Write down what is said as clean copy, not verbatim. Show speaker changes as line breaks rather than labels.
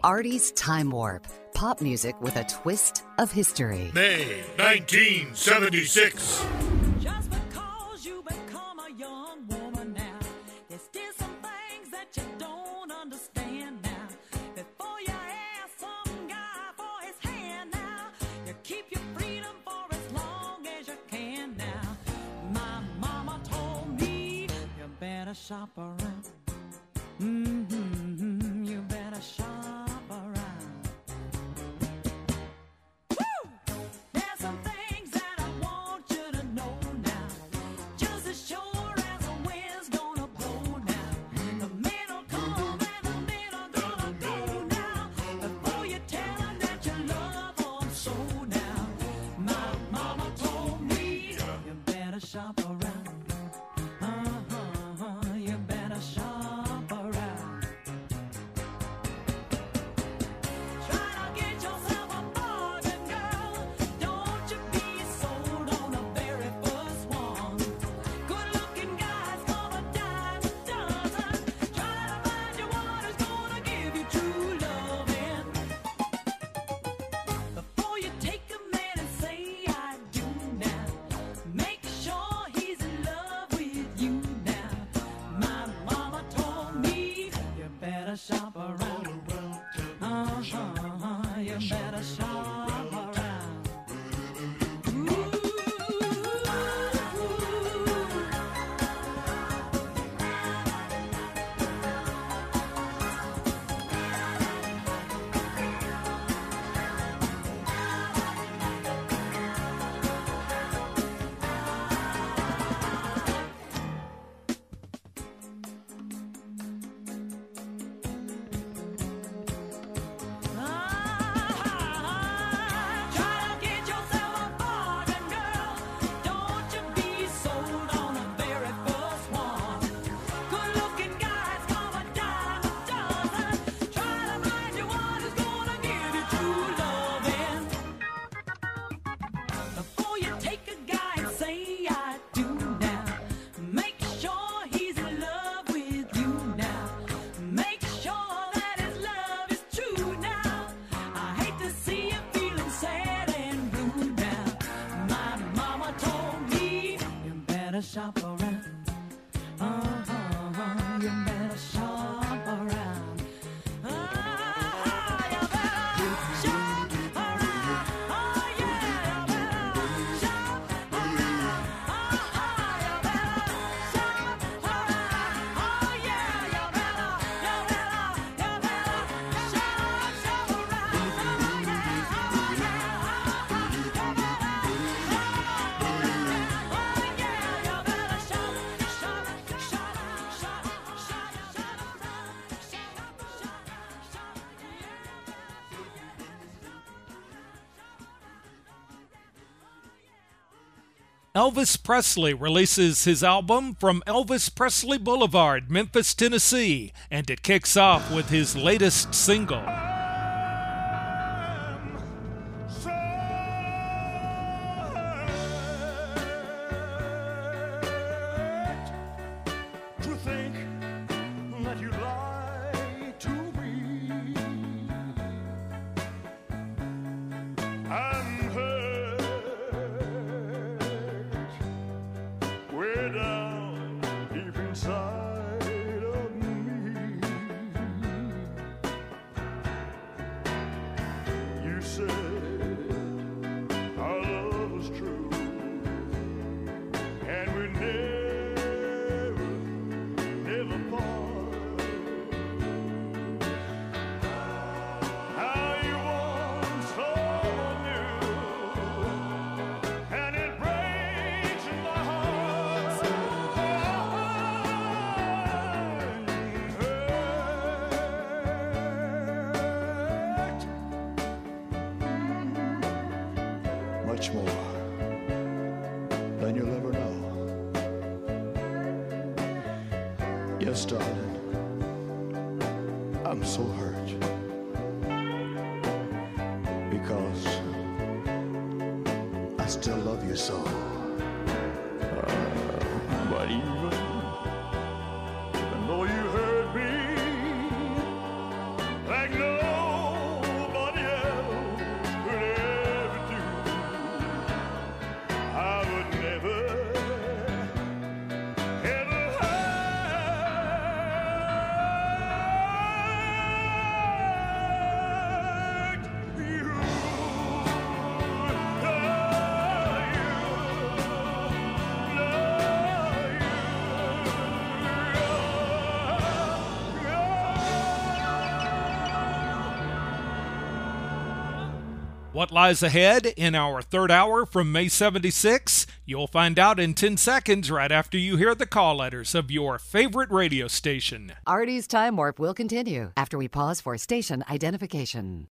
Artie's Time Warp. Pop music with a twist of history.
May 1976.
Just because you become a young woman now, there's still some things that you don't understand now. Before you ask some guy for his hand now, you keep your freedom for as long as you can now. My mama told me you better shop around. You better shop around. Woo! There's some things that I want you to know now. Just as sure as the wind's gonna blow now. The men will come and the men are gonna go now. Before you tell them that you love them so now. My mama told me you better shop around. You better shop around. Try to get yourself a bargain, girl. Don't you be sold on the very first one. Good-looking guys come a dime a dozen. Try to find you one who's gonna give you true loving. Before you take a man and say I do now, make sure he's in love with you now. My mama told me you better shop around. You better shop around. Try to get yourself a bargain, girl. Don't you be sold on the very first one. Good-looking guys come a dime a dozen. Try to find you one who's gonna give you true loving. Before you take a guy and say I do now, make sure he's in love with you now. Make sure that his love is true now. I hate to see you feeling sad and blue now. My mama told me you better shop around. You better shop around. You better shop around. Oh yeah, you better shop around. You better shop around. Oh yeah, you better shop around. Oh
Elvis Presley releases his album From Elvis Presley Boulevard, Memphis, Tennessee, and it kicks off with his latest single.
To think that you lied to me. I'm hurt way down deep inside of me. You said our love was true, and we never part. How you want someone new, and it breaks my heart. Much more than you'll ever know. Yes, darling, I'm so hurt because I still love you so. But even though you hurt me like no
What lies ahead in our third hour from May 76? You'll find out in 10 seconds right after you hear the call letters of your favorite radio station.
Artie's Time Warp will continue after we pause for station identification.